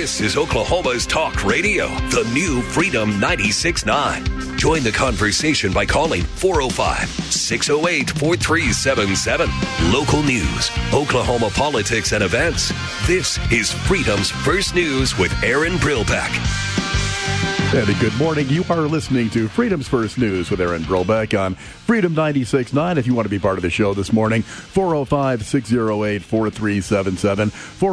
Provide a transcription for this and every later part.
This is Oklahoma's Talk Radio, the new Freedom 96.9. Join the conversation by calling 405-608-4377. Local news, Oklahoma politics and events. This is Freedom's First News with Aaron Brilbeck. And good morning. You are listening to Freedom's First News with Aaron Brilbeck on Freedom 96.9. If you want to be part of the show this morning, 405-608-4377.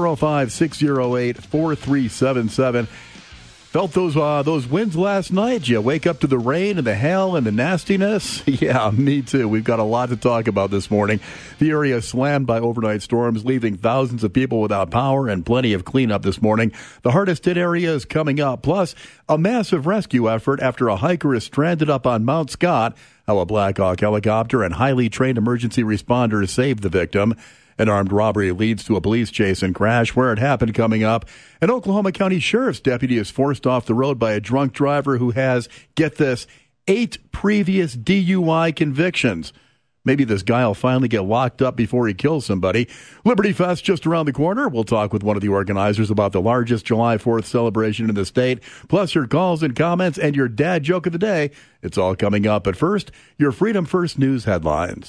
405-608-4377. Felt those winds last night? Did you wake up to the rain and the hail and the nastiness? Yeah, me too. We've got a lot to talk about this morning. The area slammed by overnight storms, leaving thousands of people without power and plenty of cleanup this morning. The hardest hit area is coming up. Plus, a massive rescue effort after a hiker is stranded up on Mount Scott. How a Black Hawk helicopter and highly trained emergency responders saved the victim. An armed robbery leads to a police chase and crash. Where it happened coming up. An Oklahoma County Sheriff's deputy is forced off the road by a drunk driver who has, get this, 8 previous DUI convictions. Maybe this guy will finally get locked up before he kills somebody. Liberty Fest just around the corner. We'll talk with one of the organizers about the largest July 4th celebration in the state, plus your calls and comments and your dad joke of the day. It's all coming up. But first, your Freedom First News headlines.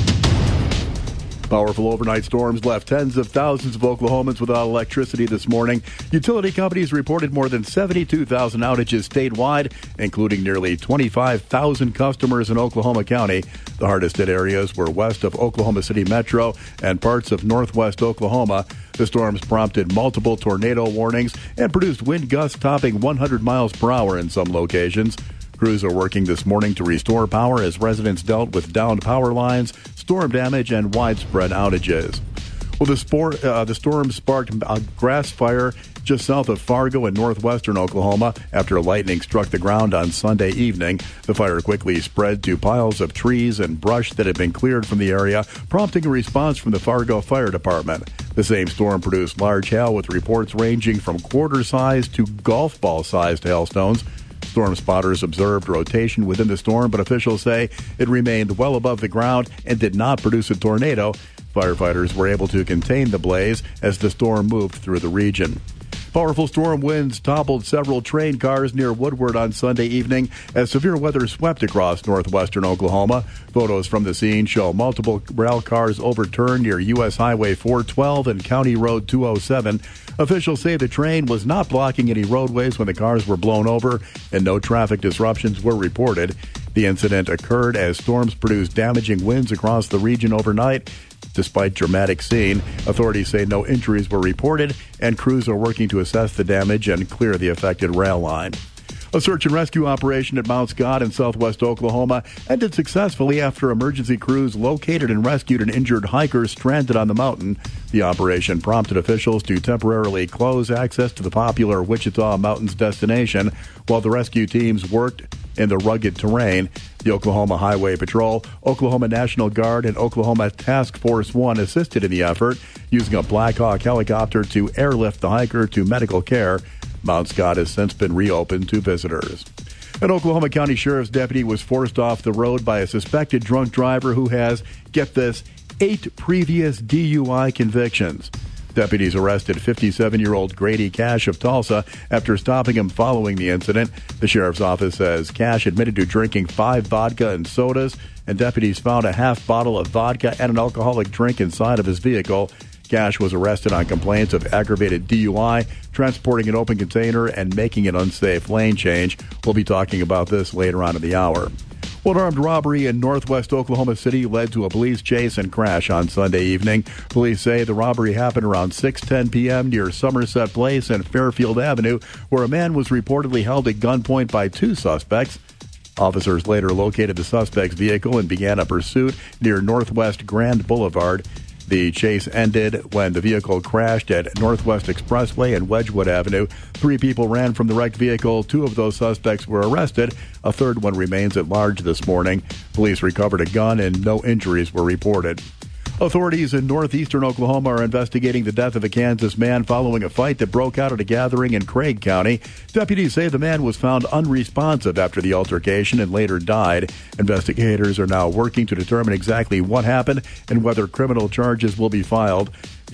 Powerful overnight storms left tens of thousands of Oklahomans without electricity this morning. Utility companies reported more than 72,000 outages statewide, including nearly 25,000 customers in Oklahoma County. The hardest hit areas were west of Oklahoma City Metro and parts of northwest Oklahoma. The storms prompted multiple tornado warnings and produced wind gusts topping 100 miles per hour in some locations. Crews are working this morning to restore power as residents dealt with downed power lines, storm damage, and widespread outages. Well, the storm sparked a grass fire just south of Fargo in northwestern Oklahoma after lightning struck the ground on Sunday evening. The fire quickly spread to piles of trees and brush that had been cleared from the area, prompting a response from the Fargo Fire Department. The same storm produced large hail with reports ranging from quarter-sized to golf ball-sized hailstones. Storm spotters observed rotation within the storm, but officials say it remained well above the ground and did not produce a tornado. Firefighters were able to contain the blaze as the storm moved through the region. Powerful storm winds toppled several train cars near Woodward on Sunday evening as severe weather swept across northwestern Oklahoma. Photos from the scene show multiple rail cars overturned near U.S. Highway 412 and County Road 207. Officials say the train was not blocking any roadways when the cars were blown over, and no traffic disruptions were reported. The incident occurred as storms produced damaging winds across the region overnight. Despite dramatic scene, authorities say no injuries were reported, and crews are working to assess the damage and clear the affected rail line. A search and rescue operation at Mount Scott in southwest Oklahoma ended successfully after emergency crews located and rescued an injured hiker stranded on the mountain. The operation prompted officials to temporarily close access to the popular Wichita Mountains destination while the rescue teams worked in the rugged terrain. The Oklahoma Highway Patrol, Oklahoma National Guard, and Oklahoma Task Force 1 assisted in the effort, using a Black Hawk helicopter to airlift the hiker to medical care. Mount Scott has since been reopened to visitors. An Oklahoma County Sheriff's deputy was forced off the road by a suspected drunk driver who has, get this, 8 previous DUI convictions. Deputies arrested 57-year-old Grady Cash of Tulsa after stopping him following the incident. The sheriff's office says Cash admitted to drinking 5 vodka and sodas, and deputies found a half bottle of vodka and an alcoholic drink inside of his vehicle. Cash was arrested on complaints of aggravated DUI, transporting an open container, and making an unsafe lane change. We'll be talking about this later on in the hour. Well, an armed robbery in northwest Oklahoma City led to a police chase and crash on Sunday evening. Police say the robbery happened around 6:10 p.m. near Somerset Place and Fairfield Avenue, where a man was reportedly held at gunpoint by 2 suspects. Officers later located the suspect's vehicle and began a pursuit near Northwest Grand Boulevard. The chase ended when the vehicle crashed at Northwest Expressway and Wedgwood Avenue. 3 people ran from the wrecked vehicle. 2 of those suspects were arrested. A third one remains at large this morning. Police recovered a gun and no injuries were reported. Authorities in northeastern Oklahoma are investigating the death of a Kansas man following a fight that broke out at a gathering in Craig County. Deputies say the man was found unresponsive after the altercation and later died. Investigators are now working to determine exactly what happened and whether criminal charges will be filed.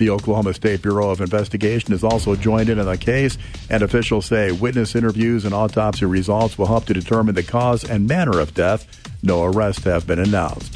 The Oklahoma State Bureau of Investigation is also joined in on the case, and officials say witness interviews and autopsy results will help to determine the cause and manner of death. No arrests have been announced.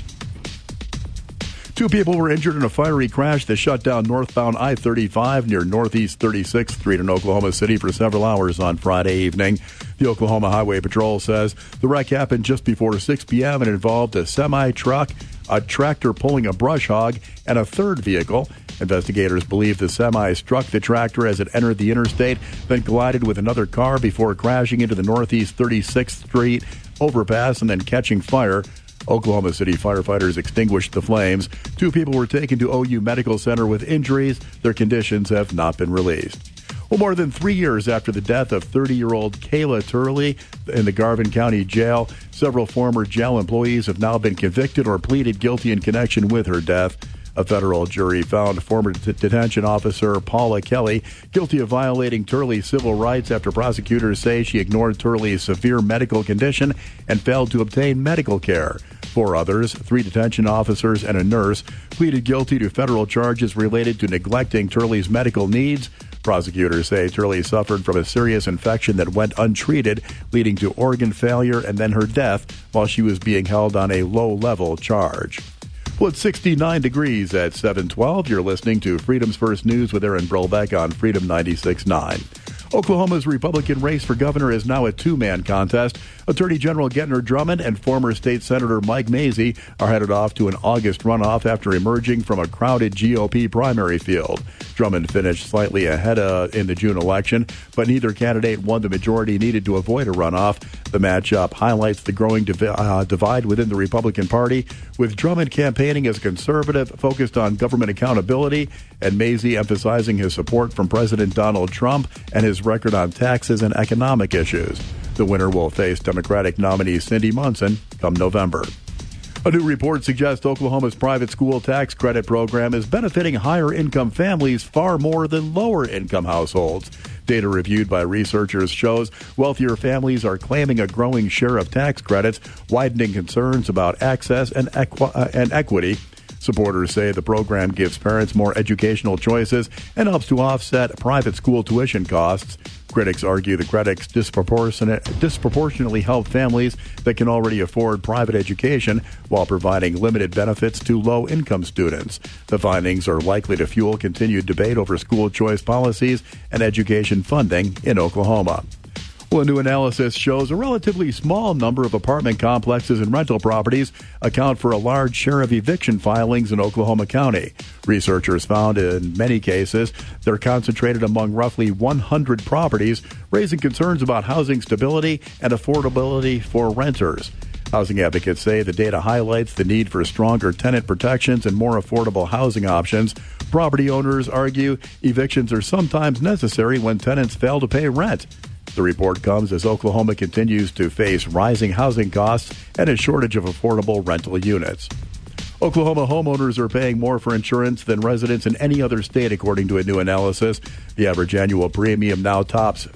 2 people were injured in a fiery crash that shut down northbound I-35 near Northeast 36th Street in Oklahoma City for several hours on Friday evening. The Oklahoma Highway Patrol says the wreck happened just before 6 p.m. and involved a semi-truck, a tractor pulling a brush hog, and a third vehicle. Investigators believe the semi struck the tractor as it entered the interstate, then collided with another car before crashing into the Northeast 36th Street overpass and then catching fire. Oklahoma City firefighters extinguished the flames. 2 people were taken to OU Medical Center with injuries. Their conditions have not been released. Well, more than 3 years after the death of 30-year-old Kayla Turley in the Garvin County Jail, several former jail employees have now been convicted or pleaded guilty in connection with her death. A federal jury found former detention officer Paula Kelly guilty of violating Turley's civil rights after prosecutors say she ignored Turley's severe medical condition and failed to obtain medical care. 4 others, 3 detention officers and a nurse, pleaded guilty to federal charges related to neglecting Turley's medical needs. Prosecutors say Turley suffered from a serious infection that went untreated, leading to organ failure and then her death while she was being held on a low-level charge. Well, it's 69 degrees at 7:12. You're listening to Freedom's First News with Aaron Brillbeck on Freedom 96.9. Oklahoma's Republican race for governor is now a 2-man contest. Attorney General Gentner Drummond and former state Senator Mike Mazzei are headed off to an August runoff after emerging from a crowded GOP primary field. Drummond finished slightly ahead in the June election, but neither candidate won the majority needed to avoid a runoff. The matchup highlights the growing divide within the Republican Party, with Drummond campaigning as a conservative focused on government accountability, and Mazzei emphasizing his support from President Donald Trump and his record on taxes and economic issues. The winner will face Democratic nominee Cindy Munson come November. A new report suggests Oklahoma's private school tax credit program is benefiting higher-income families far more than lower-income households. Data reviewed by researchers shows wealthier families are claiming a growing share of tax credits, widening concerns about access and equity. Supporters say the program gives parents more educational choices and helps to offset private school tuition costs. Critics argue the credits disproportionately help families that can already afford private education while providing limited benefits to low-income students. The findings are likely to fuel continued debate over school choice policies and education funding in Oklahoma. Well, a new analysis shows a relatively small number of apartment complexes and rental properties account for a large share of eviction filings in Oklahoma County. Researchers found in many cases they're concentrated among roughly 100 properties, raising concerns about housing stability and affordability for renters. Housing advocates say the data highlights the need for stronger tenant protections and more affordable housing options. Property owners argue evictions are sometimes necessary when tenants fail to pay rent. The report comes as Oklahoma continues to face rising housing costs and a shortage of affordable rental units. Oklahoma homeowners are paying more for insurance than residents in any other state, according to a new analysis. The average annual premium now tops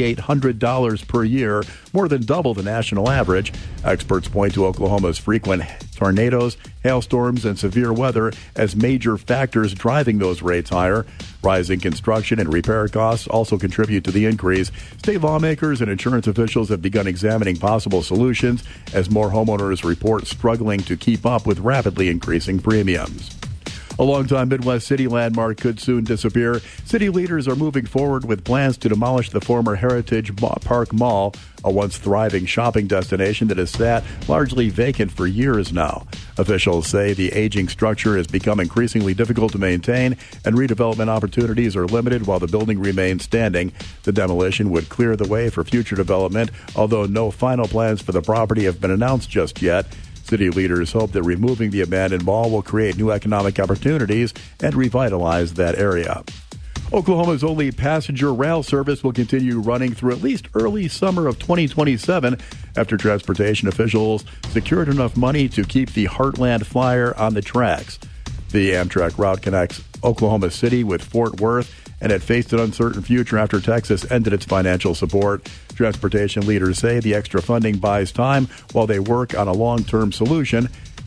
$5,800 per year, more than double the national average. Experts point to Oklahoma's frequent tornadoes, hailstorms, and severe weather as major factors driving those rates higher. Rising construction and repair costs also contribute to the increase. State lawmakers and insurance officials have begun examining possible solutions as more homeowners report struggling to keep up with rapidly increasing premiums. A longtime Midwest City landmark could soon disappear. City leaders are moving forward with plans to demolish the former Heritage Park Mall, a once thriving shopping destination that has sat largely vacant for years now. Officials say the aging structure has become increasingly difficult to maintain, and redevelopment opportunities are limited while the building remains standing. The demolition would clear the way for future development, although no final plans for the property have been announced just yet. City leaders hope that removing the abandoned mall will create new economic opportunities and revitalize that area. Oklahoma's only passenger rail service will continue running through at least early summer of 2027 after transportation officials secured enough money to keep the Heartland Flyer on the tracks. The Amtrak route connects Oklahoma City with Fort Worth, and it faced an uncertain future after Texas ended its financial support. Transportation leaders say the extra funding buys time while they work on a long-term solution.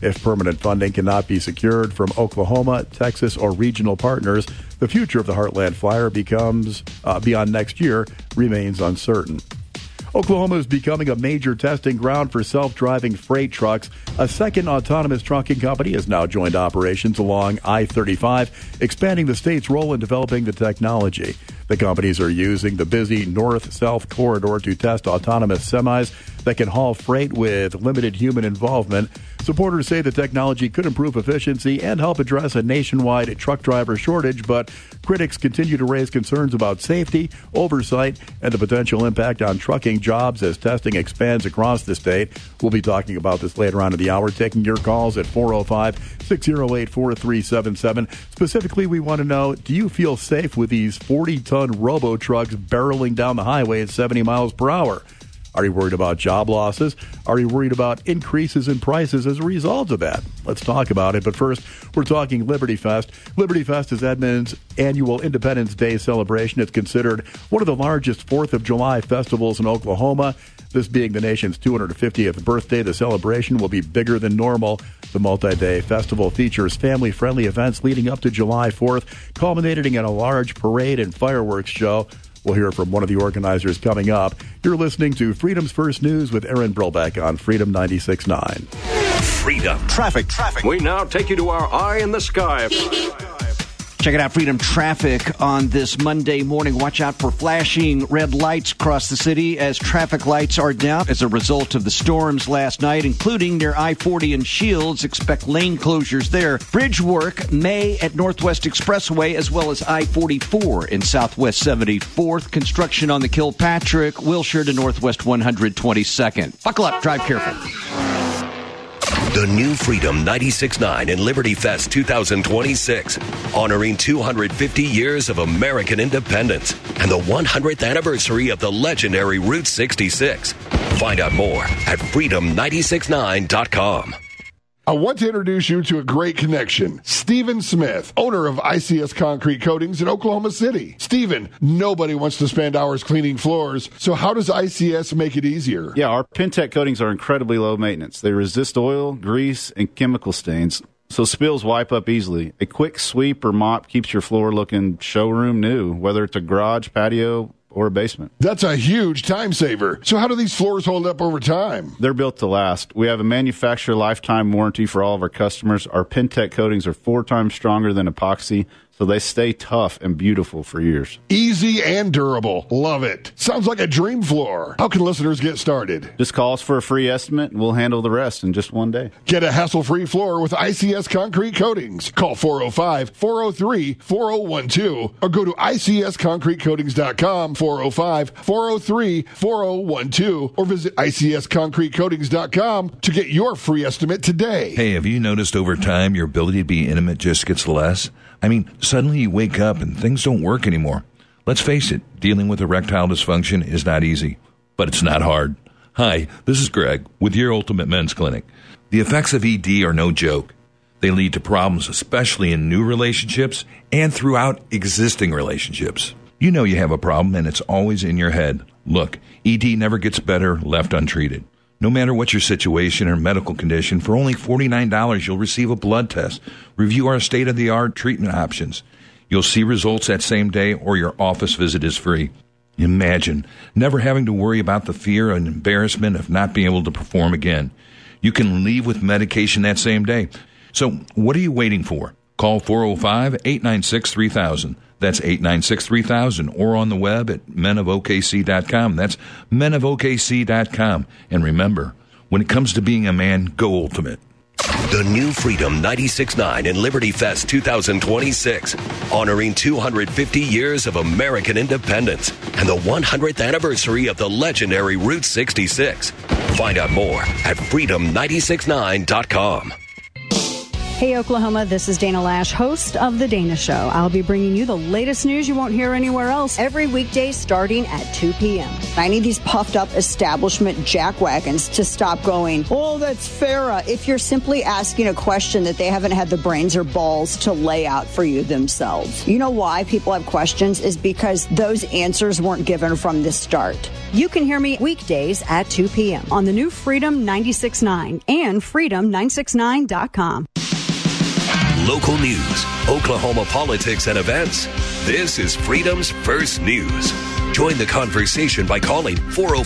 If permanent funding cannot be secured from Oklahoma, Texas, or regional partners, the future of the Heartland Flyer becomes, beyond next year, remains uncertain. Oklahoma is becoming a major testing ground for self-driving freight trucks. A second autonomous trucking company has now joined operations along I-35, expanding the state's role in developing the technology. The companies are using the busy north-south corridor to test autonomous semis that can haul freight with limited human involvement. Supporters say the technology could improve efficiency and help address a nationwide truck driver shortage, but critics continue to raise concerns about safety, oversight, and the potential impact on trucking jobs as testing expands across the state. We'll be talking about this later on in the hour, taking your calls at 405-608-4377. Specifically, we want to know, do you feel safe with these 40-ton robo-trucks barreling down the highway at 70 miles per hour? Are you worried about job losses? Are you worried about increases in prices as a result of that? Let's talk about it. But first, we're talking Liberty Fest. Liberty Fest is Edmond's annual Independence Day celebration. It's considered one of the largest 4th of July festivals in Oklahoma. This being the nation's 250th birthday, the celebration will be bigger than normal. The multi-day festival features family-friendly events leading up to July 4th, culminating in a large parade and fireworks show. We'll hear from one of the organizers coming up. You're listening to Freedom's First News with Aaron Brilbeck on Freedom 96.9. Freedom. Traffic. We now take you to our eye in the sky. Check it out, Freedom Traffic on this Monday morning. Watch out for flashing red lights across the city as traffic lights are down as a result of the storms last night, including near I-40 and Shields. Expect lane closures there. Bridge work may at Northwest Expressway as well as I-44 in Southwest 74th. Construction on the Kilpatrick, Wilshire to Northwest 122nd. Buckle up, drive careful. The new Freedom 96.9 and Liberty Fest 2026, honoring 250 years of American independence and the 100th anniversary of the legendary Route 66. Find out more at freedom969.com. I want to introduce you to a great connection. Stephen Smith, owner of ICS Concrete Coatings in Oklahoma City. Stephen, nobody wants to spend hours cleaning floors, so how does ICS make it easier? Yeah, our Pentec coatings are incredibly low maintenance. They resist oil, grease, and chemical stains, so spills wipe up easily. A quick sweep or mop keeps your floor looking showroom new, whether it's a garage, patio, or a basement. That's a huge time saver. So how do these floors hold up over time? They're built to last. We have a manufacturer lifetime warranty for all of our customers. Our Pentec coatings are 4 times stronger than epoxy, so they stay tough and beautiful for years. Easy and durable. Love it. Sounds like a dream floor. How can listeners get started? Just call us for a free estimate, and we'll handle the rest in just one day. Get a hassle-free floor with ICS Concrete Coatings. Call 405-403-4012 or go to icsconcretecoatings.com, 405-403-4012, or visit icsconcretecoatings.com to get your free estimate today. Hey, have you noticed over time your ability to be intimate just gets less? I mean, suddenly you wake up and things don't work anymore. Let's face it, dealing with erectile dysfunction is not easy, but it's not hard. Hi, this is Greg with your Ultimate Men's Clinic. The effects of ED are no joke. They lead to problems, especially in new relationships and throughout existing relationships. You know you have a problem and it's always in your head. Look, ED never gets better left untreated. No matter what your situation or medical condition, for only $49, you'll receive a blood test, review our state-of-the-art treatment options. You'll see results that same day or your office visit is free. Imagine never having to worry about the fear and embarrassment of not being able to perform again. You can leave with medication that same day. So what are you waiting for? Call 405-896-3000. That's 896-3000, or on the web at menofokc.com. That's menofokc.com. And remember, when it comes to being a man, go ultimate. The new Freedom 96.9 and Liberty Fest 2026, honoring 250 years of American independence and the 100th anniversary of the legendary Route 66. Find out more at freedom969.com. Hey, Oklahoma, this is Dana Lash, host of The Dana Show. I'll be bringing you the latest news you won't hear anywhere else every weekday starting at 2 p.m. I need these puffed up establishment jackwagons to stop going, oh, that's Farrah, if you're simply asking a question that they haven't had the brains or balls to lay out for you themselves. You know why people have questions is because those answers weren't given from the start. You can hear me weekdays at 2 p.m. on the new Freedom 96.9 and freedom969.com. Local news, Oklahoma politics and events. This is Freedom's First News. Join the conversation by calling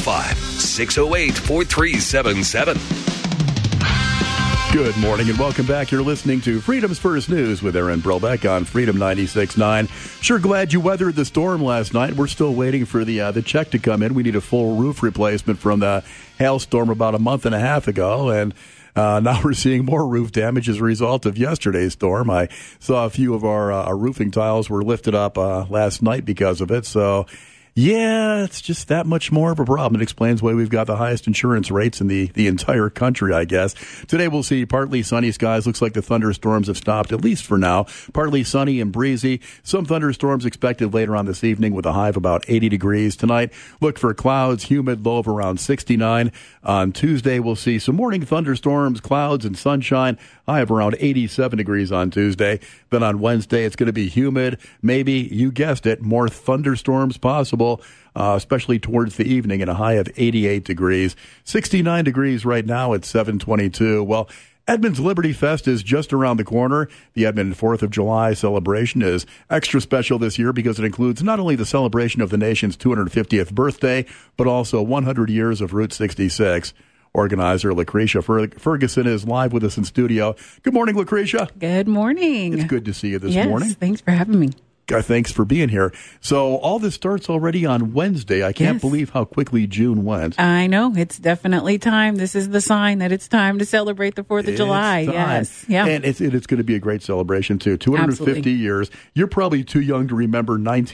405-608-4377. Good morning and welcome back. You're listening to Freedom's First News with Aaron Brobeck on Freedom 96.9. Sure glad you weathered the storm last night. We're still waiting for the check to come in. We need a full roof replacement from the hailstorm about a month and a half ago, and now we're seeing more roof damage as a result of yesterday's storm. I saw a few of our roofing tiles were lifted up last night because of it. So, yeah, it's just that much more of a problem. It explains why we've got the highest insurance rates in the entire country, I guess. Today we'll see partly sunny skies. Looks like the thunderstorms have stopped, at least for now. Partly sunny and breezy. Some thunderstorms expected later on this evening with a high of about 80 degrees. Tonight, look for clouds, humid, low of around 69. On Tuesday, we'll see some morning thunderstorms, clouds, and sunshine. High of around 87 degrees on Tuesday. Then on Wednesday, it's going to be humid. Maybe, you guessed it, more thunderstorms possible, especially towards the evening, and a high of 88 degrees. 69 degrees right now at 7:22. Well, Edmond's Liberty Fest is just around the corner. The Edmond 4th of July celebration is extra special this year because it includes not only the celebration of the nation's 250th birthday, but also 100 years of Route 66. Organizer Lucretia Ferguson is live with us in studio. Good morning, Lucretia. Good morning. It's good to see you this yes, morning. Thanks for having me. Thanks for being here. So all this starts already on Wednesday. I can't believe how quickly June went. I know. It's definitely time. This is the sign that it's time to celebrate the 4th of July. Yes. Yeah. And it's going to be a great celebration, too. 250 Absolutely. years. You're probably too young to remember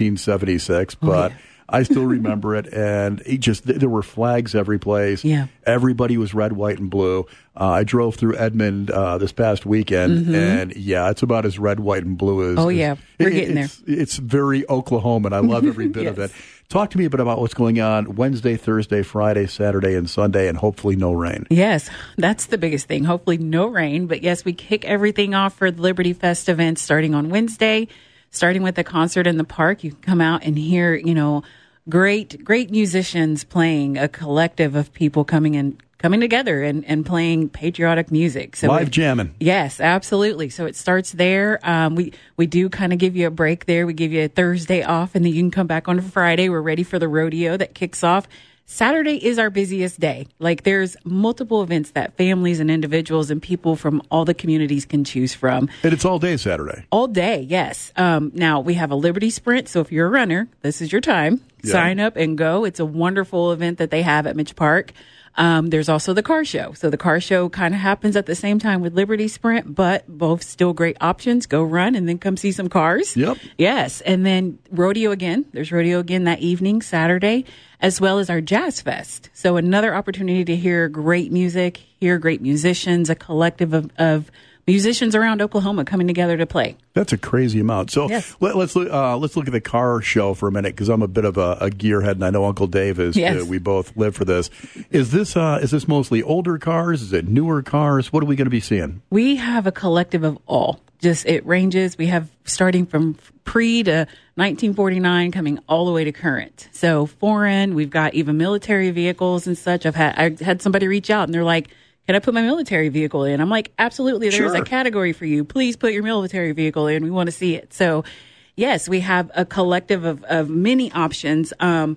1976, but I still remember it. And there were flags every place. Yeah. Everybody was red, white, and blue. I drove through Edmond this past weekend, and it's about as red, white, and blue as. Oh, yeah. We're getting there. It's very Oklahoman. I love every bit of it. Talk to me a bit about what's going on Wednesday, Thursday, Friday, Saturday, and Sunday, and hopefully no rain. Yes, that's the biggest thing. Hopefully no rain. But yes, we kick everything off for the Liberty Fest event starting on Wednesday, starting with the concert in the park. You can come out and hear, great musicians playing, a collective of people coming together and playing patriotic music. So live jamming. Yes, absolutely. So it starts there. We do kind of give you a break there. We give you a Thursday off, and then you can come back on Friday. We're ready for the rodeo that kicks off. Saturday is our busiest day. Like, there's multiple events that families and individuals and people from all the communities can choose from. And it's all day Saturday. All day, yes. Now, we have a Liberty Sprint, so if you're a runner, this is your time. Yeah. Sign up and go. It's a wonderful event that they have at Mitch Park. There's also the car show. So the car show kind of happens at the same time with Liberty Sprint, but both still great options. Go run and then come see some cars. Yep. Yes. And then rodeo again. There's rodeo again that evening, Saturday, as well as our Jazz Fest. So another opportunity to hear great music, hear great musicians, a collective of musicians around Oklahoma coming together to play. That's a crazy amount. So let's look at the car show for a minute, because I'm a bit of a gearhead, and I know Uncle Dave is. Yes. We both live for this. Is this mostly older cars? Is it newer cars? What are we going to be seeing? We have a collective of all. It ranges. We have starting from pre to 1949, coming all the way to current. So foreign. We've got even military vehicles and such. I had somebody reach out and they're like, can I put my military vehicle in? I'm like, absolutely. There's a category for you. Please put your military vehicle in. We want to see it. So, yes, we have a collective of many options.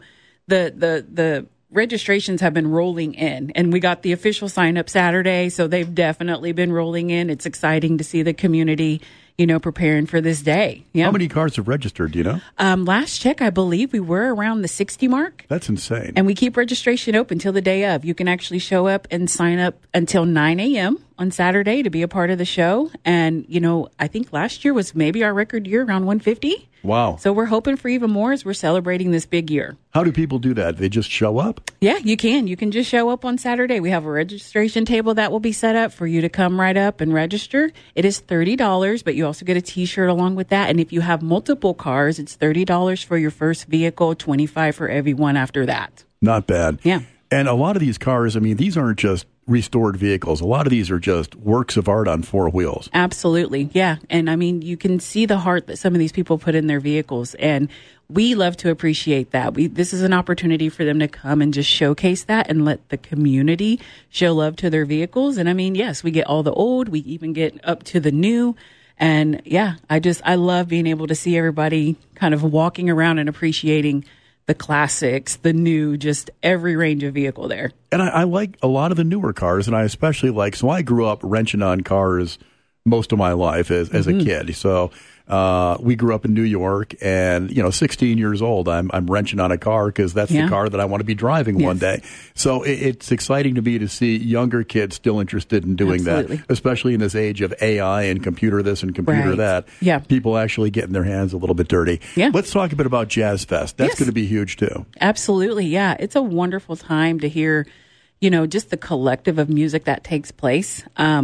The registrations have been rolling in, and we got the official sign up Saturday. So they've definitely been rolling in. It's exciting to see the community, preparing for this day. Yeah. How many cars have registered, do you know? Last check, I believe we were around the 60 mark. That's insane. And we keep registration open till the day of. You can actually show up and sign up until 9 a.m. on Saturday to be a part of the show. And, I think last year was maybe our record year, around 150. Wow. So we're hoping for even more as we're celebrating this big year. How do people do that? They just show up? Yeah, you can. You can just show up on Saturday. We have a registration table that will be set up for you to come right up and register. It is $30, but you also get a T-shirt along with that. And if you have multiple cars, it's $30 for your first vehicle, $25 for everyone after that. Not bad. Yeah. And a lot of these cars, these aren't just restored vehicles. A lot of these are just works of art on four wheels. Absolutely. Yeah. And you can see the heart that some of these people put in their vehicles. And we love to appreciate that. This is an opportunity for them to come and just showcase that and let the community show love to their vehicles. And yes, we get all the old, we even get up to the new. And yeah, I love being able to see everybody kind of walking around and appreciating the classics, the new, just every range of vehicle there. And I like a lot of the newer cars, and I especially so I grew up wrenching on cars most of my life as a kid. So we grew up in New York, and 16 years old, I'm wrenching on a car because that's the car that I want to be driving one day. So it's exciting to me to see younger kids still interested in doing that, especially in this age of AI and computer this and computer that. Yeah. People actually getting their hands a little bit dirty. Yeah. Let's talk a bit about Jazz Fest. That's going to be huge too. Absolutely. Yeah. It's a wonderful time to hear just the collective of music that takes place.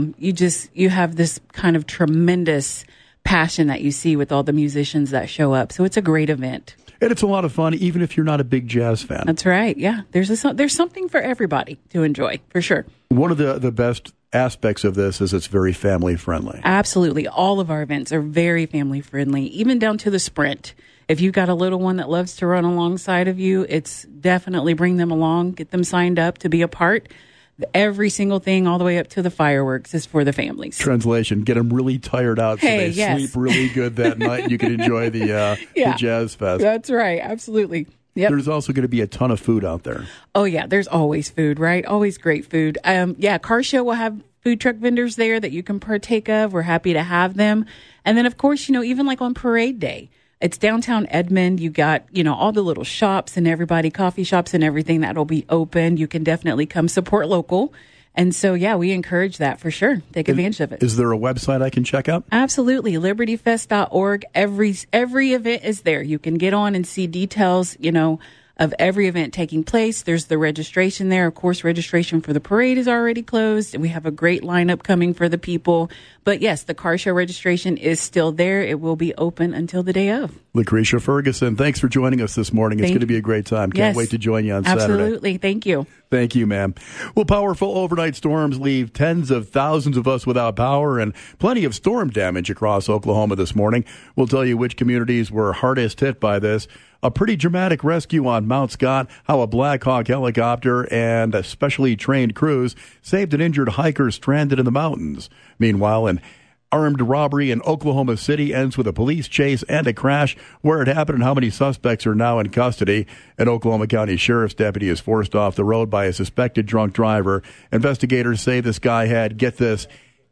You have this kind of tremendous passion that you see with all the musicians that show up. So it's a great event. And it's a lot of fun, even if you're not a big jazz fan. That's right. Yeah. There's something for everybody to enjoy, for sure. One of the best aspects of this is it's very family friendly. Absolutely. All of our events are very family friendly, even down to the sprint. If you've got a little one that loves to run alongside of you, it's definitely bring them along, get them signed up to be a part. Every single thing, all the way up to the fireworks, is for the families. Translation: get them really tired out so they sleep really good that night, and you can enjoy the Jazz Fest. That's right. Absolutely. Yep. There's also going to be a ton of food out there. Oh, yeah. There's always food, right? Always great food. Car Show will have food truck vendors there that you can partake of. We're happy to have them. And then, of course, even like on Parade Day, it's downtown Edmond. You got, all the little shops and everybody, coffee shops and everything that'll be open. You can definitely come support local. And so, we encourage that for sure. Take advantage of it. Is there a website I can check out? Absolutely. LibertyFest.org. Every event is there. You can get on and see details, of every event taking place. There's the registration there. Of course, registration for the parade is already closed, and we have a great lineup coming for the people. But yes, the car show registration is still there. It will be open until the day of. Lucretia Ferguson, thanks for joining us this morning. It's going to be a great time. Can't wait to join you on Saturday. Absolutely. Thank you. Thank you, ma'am. Well, powerful overnight storms leave tens of thousands of us without power and plenty of storm damage across Oklahoma this morning. We'll tell you which communities were hardest hit by this. A pretty dramatic rescue on Mount Scott, how a Black Hawk helicopter and a specially trained crews saved an injured hiker stranded in the mountains. Meanwhile, an armed robbery in Oklahoma City ends with a police chase and a crash. Where it happened and how many suspects are now in custody. An Oklahoma County Sheriff's deputy is forced off the road by a suspected drunk driver. Investigators say this guy had, get this,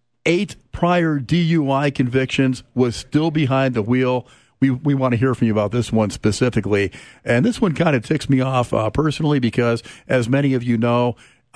8 prior DUI convictions, was still behind the wheel. We want to hear from you about this one specifically. And this one kind of ticks me off personally because, as many of you know,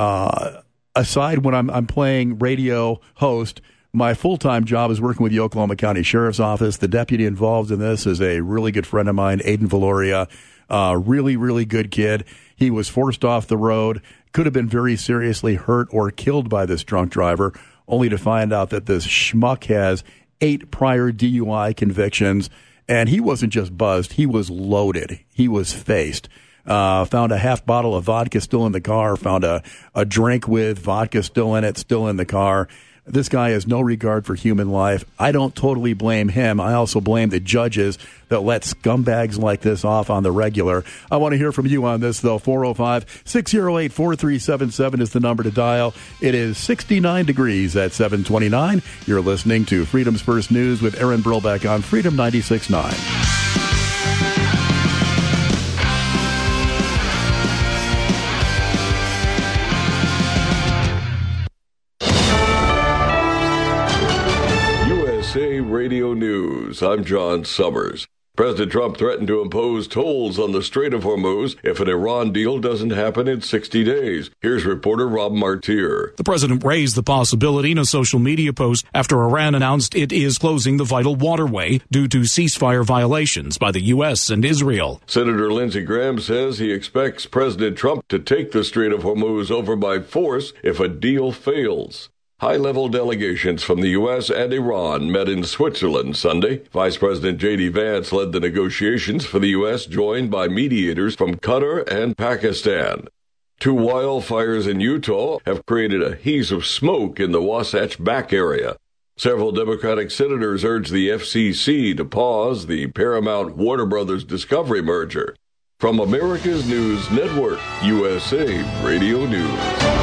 aside when I'm playing radio host, my full-time job is working with the Oklahoma County Sheriff's Office. The deputy involved in this is a really good friend of mine, Aiden Valoria. Really, really good kid. He was forced off the road, could have been very seriously hurt or killed by this drunk driver, only to find out that this schmuck has 8 prior DUI convictions. And he wasn't just buzzed, he was loaded. He was faced. Found a half bottle of vodka still in the car, found a drink with vodka still in it, still in the car. This guy has no regard for human life. I don't totally blame him. I also blame the judges that let scumbags like this off on the regular. I want to hear from you on this, though. 405-608-4377 is the number to dial. It is 69 degrees at 729. You're listening to Freedom's First News with Aaron Brillbeck on Freedom 96.9. Radio News. I'm John Summers. President Trump threatened to impose tolls on the Strait of Hormuz if an Iran deal doesn't happen in 60 days. Here's reporter Rob Martier. The president raised the possibility in a social media post after Iran announced it is closing the vital waterway due to ceasefire violations by the U.S. and Israel. Senator Lindsey Graham says he expects President Trump to take the Strait of Hormuz over by force if a deal fails. High-level delegations from the U.S. and Iran met in Switzerland Sunday. Vice President J.D. Vance led the negotiations for the U.S., joined by mediators from Qatar and Pakistan. 2 wildfires in Utah have created a haze of smoke in the Wasatch Back area. Several Democratic senators urged the FCC to pause the Paramount Warner Brothers Discovery merger. From America's News Network, USA Radio News.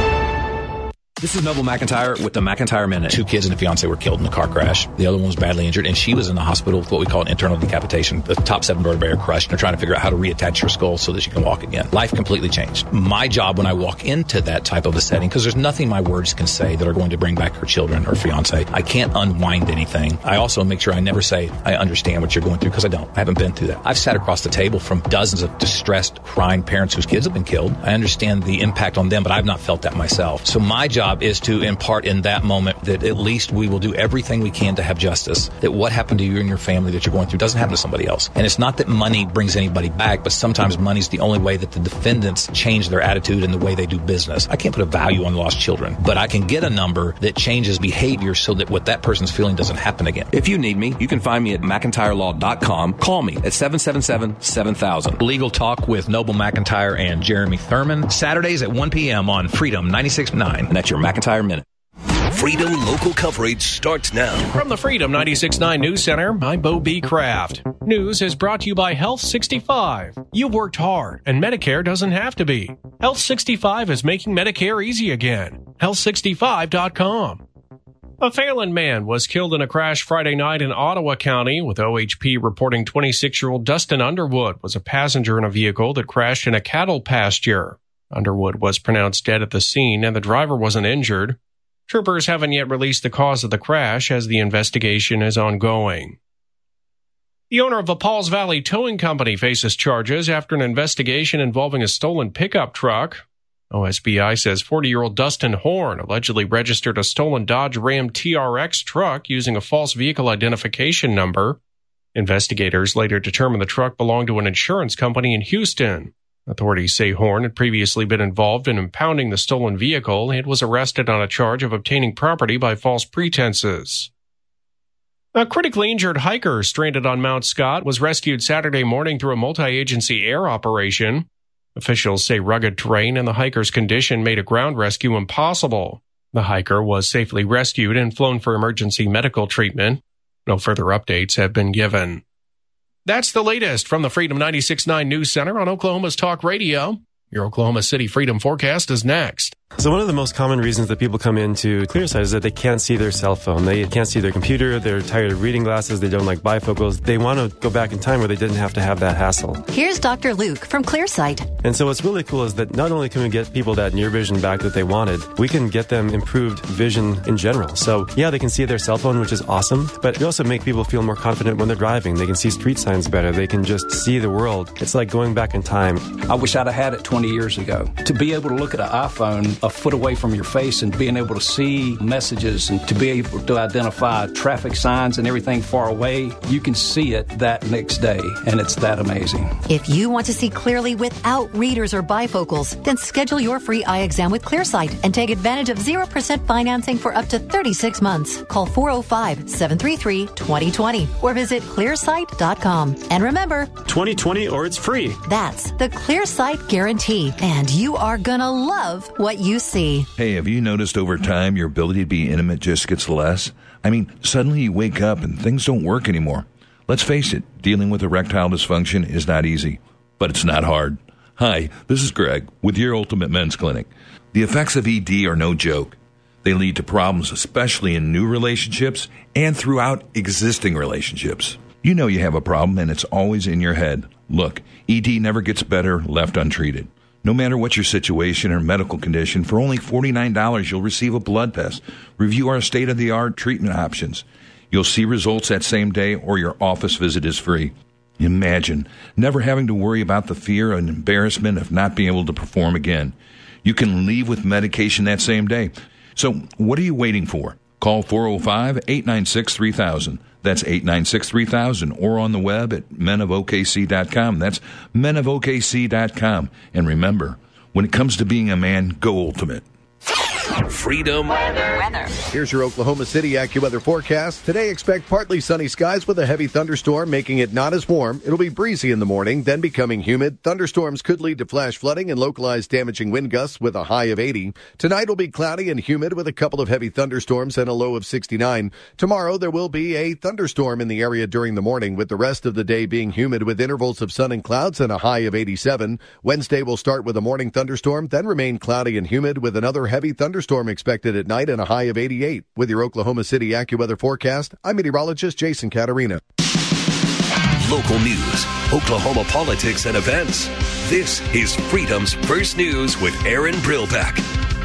This is Noble McIntyre with the McIntyre Minute. 2 kids and a fiance were killed in a car crash. The other one was badly injured, and she was in the hospital with what we call an internal decapitation. The top 7 vertebrae are crushed, and they're trying to figure out how to reattach your skull so that you can walk again. Life completely changed. My job when I walk into that type of a setting, because there's nothing my words can say that are going to bring back her children or fiance. I can't unwind anything. I also make sure I never say, I understand what you're going through, because I don't. I haven't been through that. I've sat across the table from dozens of distressed, crying parents whose kids have been killed. I understand the impact on them, but I've not felt that myself. So my job is to impart in that moment that at least we will do everything we can to have justice, that what happened to you and your family that you're going through doesn't happen to somebody else. And it's not that money brings anybody back, but sometimes money's the only way that the defendants change their attitude and the way they do business. I can't put a value on lost children, but I can get a number that changes behavior so that what that person's feeling doesn't happen again. If you need me, you can find me at McIntyreLaw.com. Call me at 777-7000. Legal Talk with Noble McIntyre and Jeremy Thurman, Saturdays at 1 p.m. on Freedom 96.9. And that's your McIntyre Minute. Freedom local coverage starts now. From the Freedom 96.9 News Center, I'm Bo B. Kraft. News is brought to you by Health 65. You worked hard, and Medicare doesn't have to be. Health 65 is making Medicare easy again. Health65.com. A Phelan man was killed in a crash Friday night in Ottawa County, with OHP reporting 26-year-old Dustin Underwood was a passenger in a vehicle that crashed in a cattle pasture. Underwood was pronounced dead at the scene, and the driver wasn't injured. Troopers haven't yet released the cause of the crash as the investigation is ongoing. The owner of the Pauls Valley Towing Company faces charges after an investigation involving a stolen pickup truck. OSBI says 40-year-old Dustin Horn allegedly registered a stolen Dodge Ram TRX truck using a false vehicle identification number. Investigators later determined the truck belonged to an insurance company in Houston. Authorities say Horn had previously been involved in impounding the stolen vehicle and was arrested on a charge of obtaining property by false pretenses. A critically injured hiker stranded on Mount Scott was rescued Saturday morning through a multi-agency air operation. Officials say rugged terrain and the hiker's condition made a ground rescue impossible. The hiker was safely rescued and flown for emergency medical treatment. No further updates have been given. That's the latest from the Freedom 96.9 News Center on Oklahoma's Talk Radio. Your Oklahoma City Freedom Forecast is next. So one of the most common reasons that people come into Clearsight is that they can't see their cell phone. They can't see their computer. They're tired of reading glasses. They don't like bifocals. They want to go back in time where they didn't have to have that hassle. Here's Dr. Luke from Clearsight. And so what's really cool is that not only can we get people that near vision back that they wanted, we can get them improved vision in general. So yeah, they can see their cell phone, which is awesome, but we also make people feel more confident when they're driving. They can see street signs better. They can just see the world. It's like going back in time. I wish I'd have had it 20 years ago. To be able to look at an iPhone a foot away from your face and being able to see messages and to be able to identify traffic signs and everything far away, you can see it that next day, and it's that amazing. If you want to see clearly without readers or bifocals, then schedule your free eye exam with Clearsight and take advantage of 0% financing for up to 36 months. Call 405-733-2020 or visit clearsight.com. And remember, 2020 or it's free. That's the Clearsight guarantee, and you are gonna love what you see. Hey, have you noticed over time your ability to be intimate just gets less? I mean, suddenly you wake up and things don't work anymore. Let's face it, dealing with erectile dysfunction is not easy, but it's not hard. Hi, this is Greg with your Ultimate Men's Clinic. The effects of ED are no joke. They lead to problems, especially in new relationships and throughout existing relationships. You know you have a problem and it's always in your head. Look, ED never gets better left untreated. No matter what your situation or medical condition, for only $49, you'll receive a blood test, review our state-of-the-art treatment options. You'll see results that same day or your office visit is free. Imagine never having to worry about the fear and embarrassment of not being able to perform again. You can leave with medication that same day. So what are you waiting for? Call 405-896-3000. That's 896-3000, or on the web at menofokc.com. That's menofokc.com. And remember, when it comes to being a man, go ultimate. Freedom weather. Here's your Oklahoma City AccuWeather forecast. Today, expect partly sunny skies with a heavy thunderstorm, making it not as warm. It'll be breezy in the morning, then becoming humid. Thunderstorms could lead to flash flooding and localized damaging wind gusts with a high of 80. Tonight will be cloudy and humid with a couple of heavy thunderstorms and a low of 69. Tomorrow, there will be a thunderstorm in the area during the morning, with the rest of the day being humid with intervals of sun and clouds and a high of 87. Wednesday will start with a morning thunderstorm, then remain cloudy and humid with another heavy thunderstorm expected at night and a high of 88. With your Oklahoma City AccuWeather forecast, I'm meteorologist Jason Caterina. Local news, Oklahoma politics and events. This is Freedom's First News with Aaron Brilbeck.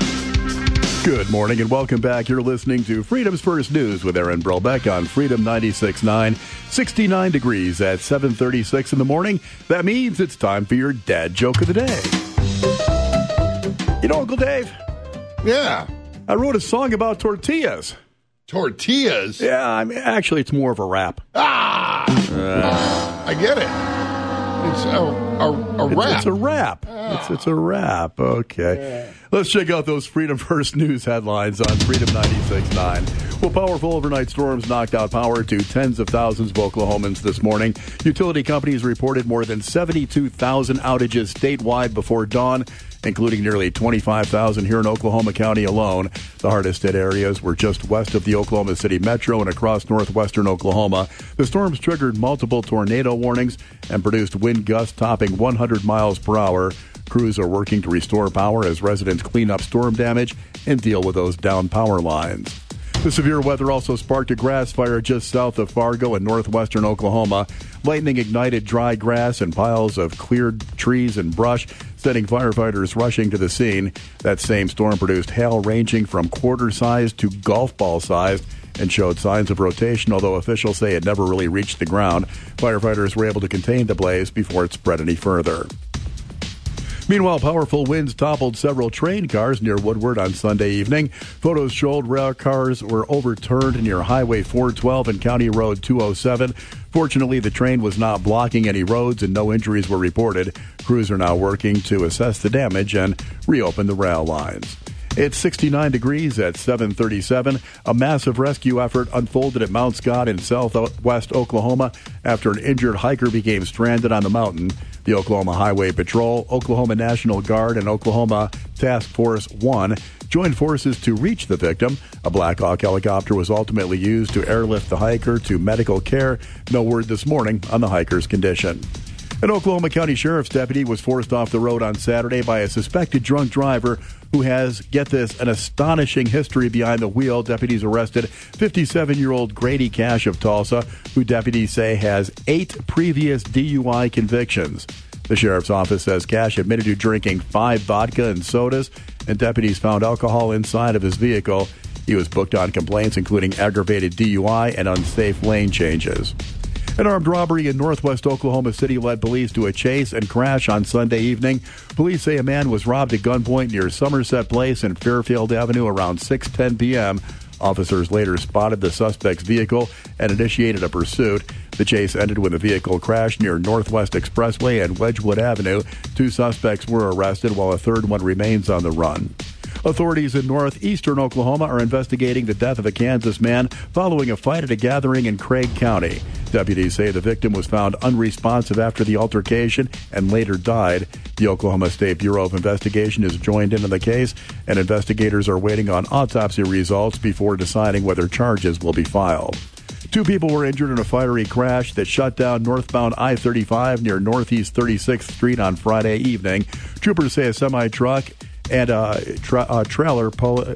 Good morning and welcome back. You're listening to Freedom's First News with Aaron Brilbeck on Freedom 96.9. 69 degrees at 7:36 in the morning. That means it's time for your dad joke of the day. You know, Uncle Dave? Yeah. I wrote a song about tortillas. Tortillas? Yeah, I mean, actually, it's more of a rap. I get it. It's a rap. It's a rap. It's a rap. Okay. Yeah. Let's check out those Freedom First News headlines on Freedom 96.9. Well, powerful overnight storms knocked out power to tens of thousands of Oklahomans this morning. Utility companies reported more than 72,000 outages statewide before dawn, including nearly 25,000 here in Oklahoma County alone. The hardest hit areas were just west of the Oklahoma City metro and across northwestern Oklahoma. The storms triggered multiple tornado warnings and produced wind gusts topping 100 miles per hour. Crews are working to restore power as residents clean up storm damage and deal with those down power lines. The severe weather also sparked a grass fire just south of Fargo in northwestern Oklahoma. Lightning ignited dry grass and piles of cleared trees and brush, sending firefighters rushing to the scene. That same storm produced hail ranging from quarter-sized to golf ball-sized and showed signs of rotation, although officials say it never really reached the ground. Firefighters were able to contain the blaze before it spread any further. Meanwhile, powerful winds toppled several train cars near Woodward on Sunday evening. Photos showed rail cars were overturned near Highway 412 and County Road 207. Fortunately, the train was not blocking any roads and no injuries were reported. Crews are now working to assess the damage and reopen the rail lines. It's 69 degrees at 7:37. A massive rescue effort unfolded at Mount Scott in southwest Oklahoma after an injured hiker became stranded on the mountain. The Oklahoma Highway Patrol, Oklahoma National Guard, and Oklahoma Task Force 1 joined forces to reach the victim. A Black Hawk helicopter was ultimately used to airlift the hiker to medical care. No word this morning on the hiker's condition. An Oklahoma County Sheriff's deputy was forced off the road on Saturday by a suspected drunk driver who has, get this, an astonishing history behind the wheel. Deputies arrested 57-year-old Grady Cash of Tulsa, who deputies say has 8 previous DUI convictions. The sheriff's office says Cash admitted to drinking 5 vodka and sodas, and deputies found alcohol inside of his vehicle. He was booked on complaints including aggravated DUI and unsafe lane changes. An armed robbery in northwest Oklahoma City led police to a chase and crash on Sunday evening. Police say a man was robbed at gunpoint near Somerset Place and Fairfield Avenue around 6:10 p.m. Officers later spotted the suspect's vehicle and initiated a pursuit. The chase ended when the vehicle crashed near Northwest Expressway and Wedgwood Avenue. 2 suspects were arrested while a third one remains on the run. Authorities in northeastern Oklahoma are investigating the death of a Kansas man following a fight at a gathering in Craig County. Deputies say the victim was found unresponsive after the altercation and later died. The Oklahoma State Bureau of Investigation is joined in on the case, and investigators are waiting on autopsy results before deciding whether charges will be filed. 2 people were injured in a fiery crash that shut down northbound I-35 near Northeast 36th Street on Friday evening. Troopers say a semi-truck and a tractor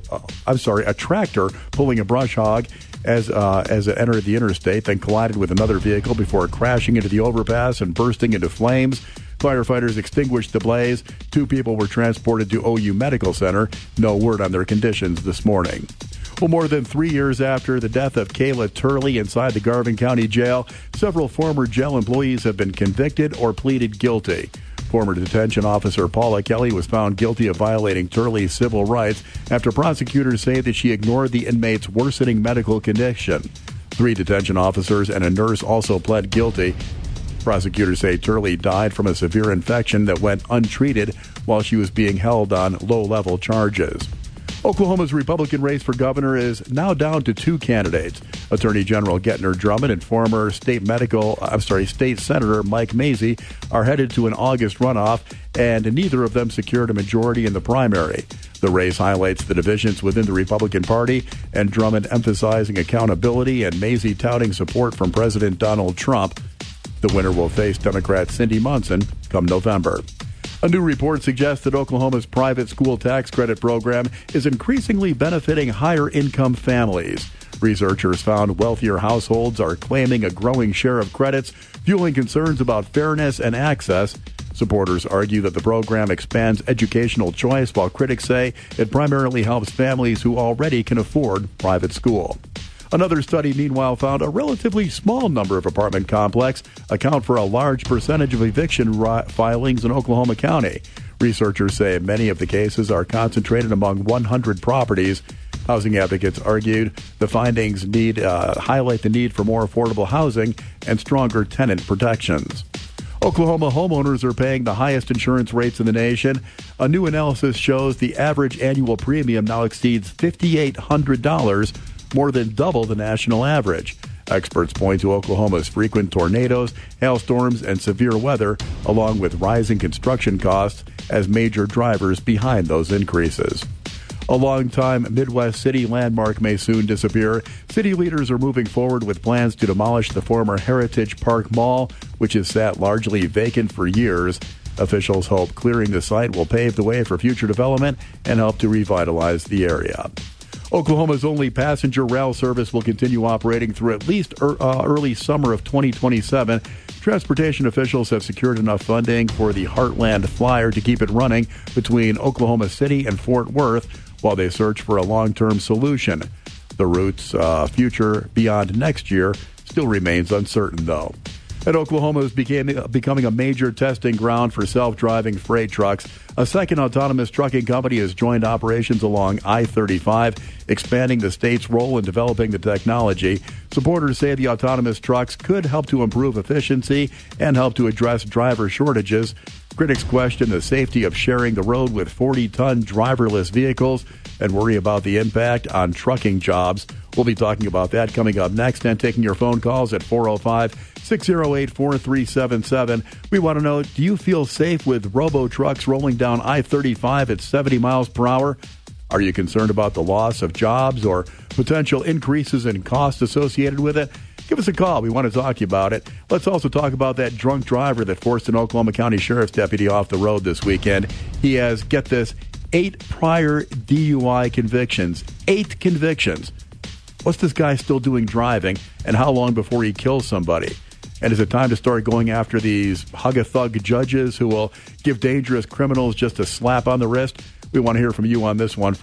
pulling a brush hog as it entered the interstate, then collided with another vehicle before crashing into the overpass and bursting into flames. Firefighters extinguished the blaze. 2 people were transported to OU Medical Center. No word on their conditions this morning. Well, more than 3 years after the death of Kayla Turley inside the Garvin County Jail, several former jail employees have been convicted or pleaded guilty. Former detention officer Paula Kelly was found guilty of violating Turley's civil rights after prosecutors say that she ignored the inmate's worsening medical condition. 3 detention officers and a nurse also pled guilty. Prosecutors say Turley died from a severe infection that went untreated while she was being held on low-level charges. Oklahoma's Republican race for governor is now down to 2 candidates. Attorney General Gettner Drummond and former State Senator Mike Mazzei are headed to an August runoff, and neither of them secured a majority in the primary. The race highlights the divisions within the Republican Party, and Drummond emphasizing accountability and Mazzei touting support from President Donald Trump. The winner will face Democrat Cindy Munson come November. A new report suggests that Oklahoma's private school tax credit program is increasingly benefiting higher-income families. Researchers found wealthier households are claiming a growing share of credits, fueling concerns about fairness and access. Supporters argue that the program expands educational choice, while critics say it primarily helps families who already can afford private school. Another study, meanwhile, found a relatively small number of apartment complexes account for a large percentage of eviction filings in Oklahoma County. Researchers say many of the cases are concentrated among 100 properties. Housing advocates argued the findings highlight the need for more affordable housing and stronger tenant protections. Oklahoma homeowners are paying the highest insurance rates in the nation. A new analysis shows the average annual premium now exceeds $5,800, more than double the national average. Experts point to Oklahoma's frequent tornadoes, hailstorms, and severe weather, along with rising construction costs, as major drivers behind those increases. A longtime Midwest city landmark may soon disappear. City leaders are moving forward with plans to demolish the former Heritage Park Mall, which has sat largely vacant for years. Officials hope clearing the site will pave the way for future development and help to revitalize the area. Oklahoma's only passenger rail service will continue operating through at least early summer of 2027. Transportation officials have secured enough funding for the Heartland Flyer to keep it running between Oklahoma City and Fort Worth while they search for a long-term solution. The route's future beyond next year still remains uncertain, though. And Oklahoma is becoming a major testing ground for self-driving freight trucks. A second autonomous trucking company has joined operations along I-35, expanding the state's role in developing the technology. Supporters say the autonomous trucks could help to improve efficiency and help to address driver shortages. Critics question the safety of sharing the road with 40-ton driverless vehicles and worry about the impact on trucking jobs. We'll be talking about that coming up next and taking your phone calls at 405-608-4377. We want to know, do you feel safe with robo-trucks rolling down I-35 at 70 miles per hour? Are you concerned about the loss of jobs or potential increases in costs associated with it? Give us a call. We want to talk to you about it. Let's also talk about that drunk driver that forced an Oklahoma County Sheriff's deputy off the road this weekend. He has, get this, 8 prior DUI convictions. 8 convictions. What's this guy still doing driving, and how long before he kills somebody? And is it time to start going after these hug-a-thug judges who will give dangerous criminals just a slap on the wrist? We want to hear from you on this one.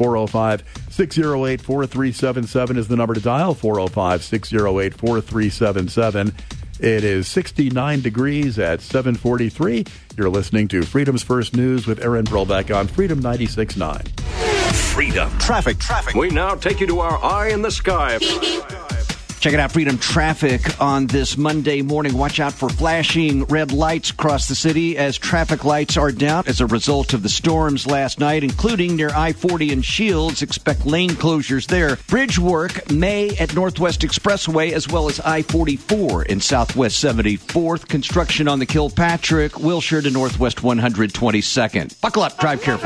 405-608-4377 is the number to dial, 405-608-4377. It is 69 degrees at 7:43. You're listening to Freedom's First News with Aaron Brolbeck on Freedom 96.9. Freedom. Traffic. We now take you to our Eye in the Sky. Check it out, Freedom Traffic on this Monday morning. Watch out for flashing red lights across the city as traffic lights are down as a result of the storms last night, including near I-40 and Shields. Expect lane closures there. Bridge work may at Northwest Expressway as well as I-44 in Southwest 74th. Construction on the Kilpatrick, Wilshire to Northwest 122nd. Buckle up, drive careful.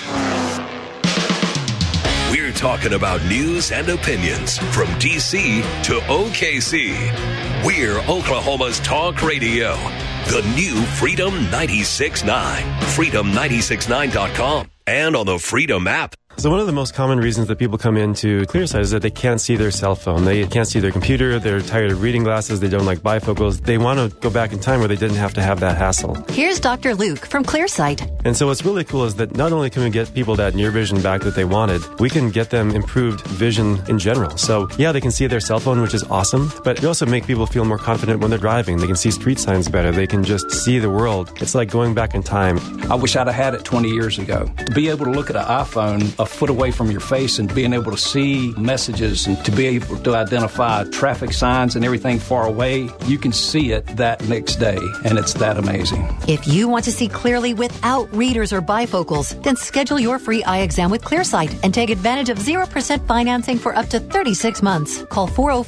We're talking about news and opinions from D.C. to OKC. We're Oklahoma's talk radio. The new Freedom 96.9. Freedom969.com and on the Freedom app. So one of the most common reasons that people come into Clearsight is that they can't see their cell phone. They can't see their computer. They're tired of reading glasses. They don't like bifocals. They want to go back in time where they didn't have to have that hassle. Here's Dr. Luke from Clearsight. And so what's really cool is that not only can we get people that near vision back that they wanted, we can get them improved vision in general. So yeah, they can see their cell phone, which is awesome, but we also make people feel more confident when they're driving. They can see street signs better. They can just see the world. It's like going back in time. I wish I'd have had it 20 years ago. To be able to look at an iPhone a foot away from your face and being able to see messages and to be able to identify traffic signs and everything far away, you can see it that next day, and it's that amazing. If you want to see clearly without readers or bifocals, then schedule your free eye exam with Clearsight and take advantage of 0% financing for up to 36 months. Call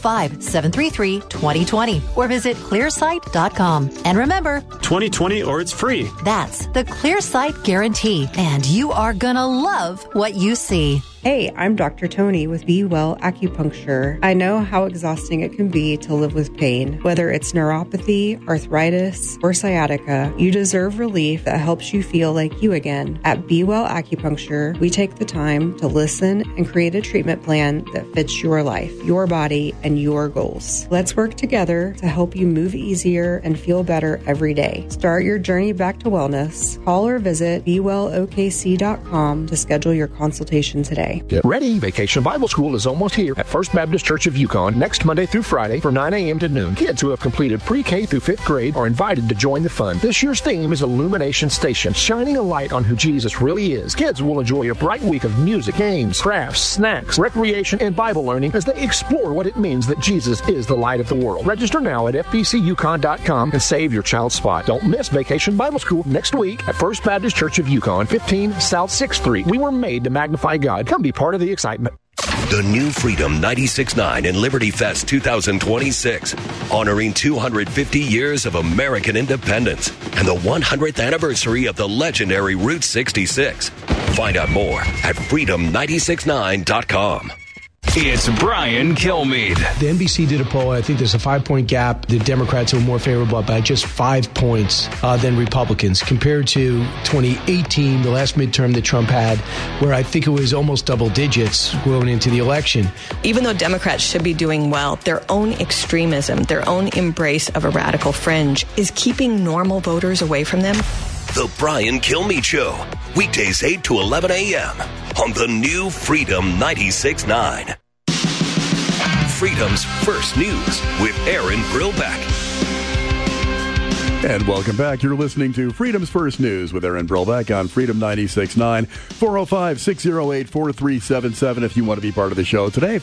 405-733-2020 or visit clearsight.com. And remember, 2020 or it's free. That's the Clearsight guarantee. And you are gonna love what you see. Hey, I'm Dr. Tony with Be Well Acupuncture. I know how exhausting it can be to live with pain. Whether it's neuropathy, arthritis, or sciatica, you deserve relief that helps you feel like you again. At Be Well Acupuncture, we take the time to listen and create a treatment plan that fits your life, your body, and your goals. Let's work together to help you move easier and feel better every day. Start your journey back to wellness. Call or visit BeWellOKC.com to schedule your consultation today. Get ready. Vacation Bible School is almost here at First Baptist Church of Yukon next Monday through Friday from 9 a.m. to noon. Kids who have completed pre-K through 5th grade are invited to join the fun. This year's theme is Illumination Station, shining a light on who Jesus really is. Kids will enjoy a bright week of music, games, crafts, snacks, recreation, and Bible learning as they explore what it means that Jesus is the light of the world. Register now at fbcuyukon.com and save your child's spot. Don't miss Vacation Bible School next week at First Baptist Church of Yukon, 15 South 6th Street. We were made to magnify God. Come be part of the excitement. The new Freedom 96.9 and Liberty Fest 2026, honoring 250 years of American independence and the 100th anniversary of the legendary Route 66. Find out more at freedom969.com. It's Brian Kilmeade. The NBC did a poll. I think there's a 5-point gap. The Democrats are more favorable by just 5 points than Republicans compared to 2018, the last midterm that Trump had, where I think it was almost double digits going into the election. Even though Democrats should be doing well, their own extremism, their own embrace of a radical fringe is keeping normal voters away from them. The Brian Kilmeade Show, weekdays 8 to 11 a.m. on the new Freedom 96.9. Freedom's First News with Aaron Brillbeck. And welcome back. You're listening to Freedom's First News with Aaron Brillbeck on Freedom 96.9. 405-608-4377 if you want to be part of the show today.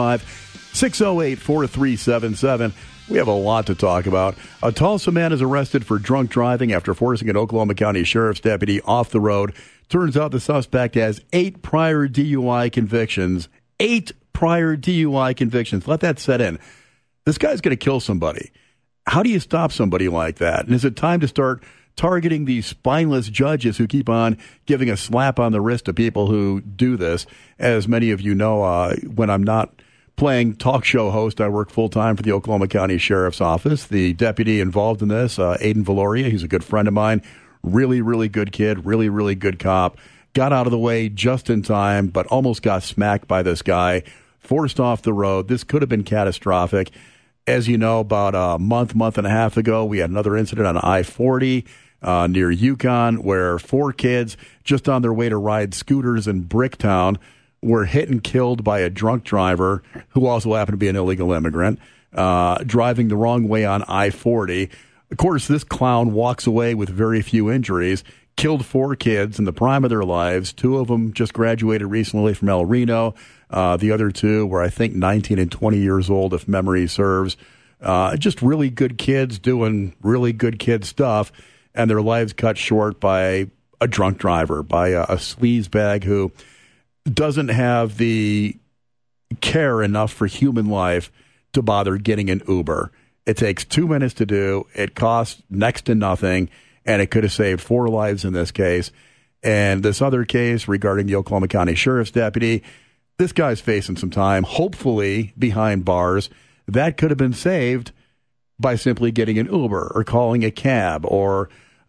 405-608-4377. We have a lot to talk about. A Tulsa man is arrested for drunk driving after forcing an Oklahoma County Sheriff's deputy off the road. Turns out the suspect has 8 prior DUI convictions. 8 prior DUI convictions. Let that set in. This guy's going to kill somebody. How do you stop somebody like that? And is it time to start targeting these spineless judges who keep on giving a slap on the wrist to people who do this? As many of you know, when I'm not playing talk show host, I work full-time for the Oklahoma County Sheriff's Office. The deputy involved in this, Aiden Valoria, he's a good friend of mine. Really, really good kid. Really, really good cop. Got out of the way just in time, but almost got smacked by this guy. Forced off the road. This could have been catastrophic. As you know, about a month and a half ago, we had another incident on I-40 near Yukon where 4 kids just on their way to ride scooters in Bricktown were hit and killed by a drunk driver who also happened to be an illegal immigrant, driving the wrong way on I-40. Of course, this clown walks away with very few injuries, killed 4 kids in the prime of their lives. 2 of them just graduated recently from El Reno. The other 2 were, I think, 19 and 20 years old, if memory serves. Just really good kids doing really good kid stuff, and their lives cut short by a drunk driver, by a sleazebag who doesn't have the care enough for human life to bother getting an Uber. It takes 2 minutes to do. It costs next to nothing, and it could have saved 4 lives in this case. And this other case regarding the Oklahoma County Sheriff's deputy, this guy's facing some time, hopefully behind bars. That could have been saved by simply getting an Uber or calling a cab or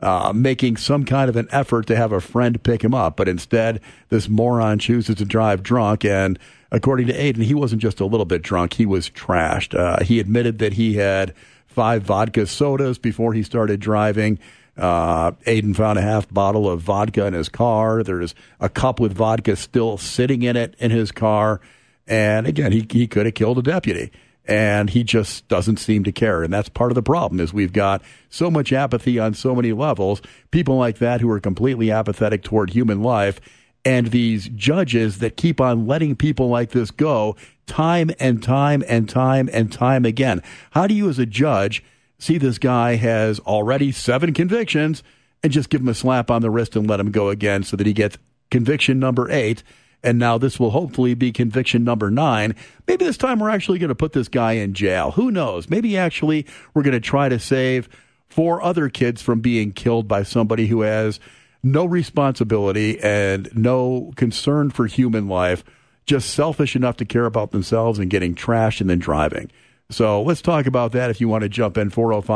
making some kind of an effort to have a friend pick him up. But instead, this moron chooses to drive drunk. And according to Aiden, he wasn't just a little bit drunk. He was trashed. He admitted that he had 5 vodka sodas before he started driving. Aiden found a half bottle of vodka in his car. There's a cup with vodka still sitting in it in his car. And again, he could have killed a deputy. And he just doesn't seem to care. And that's part of the problem is we've got so much apathy on so many levels, people like that who are completely apathetic toward human life, and these judges that keep on letting people like this go time and time and time and time again. How do you as a judge see this guy has already 7 convictions and just give him a slap on the wrist and let him go again so that he gets conviction number 8? And now this will hopefully be conviction number 9. Maybe this time we're actually going to put this guy in jail. Who knows? Maybe actually we're going to try to save 4 other kids from being killed by somebody who has no responsibility and no concern for human life, just selfish enough to care about themselves and getting trashed and then driving. So let's talk about that if you want to jump in.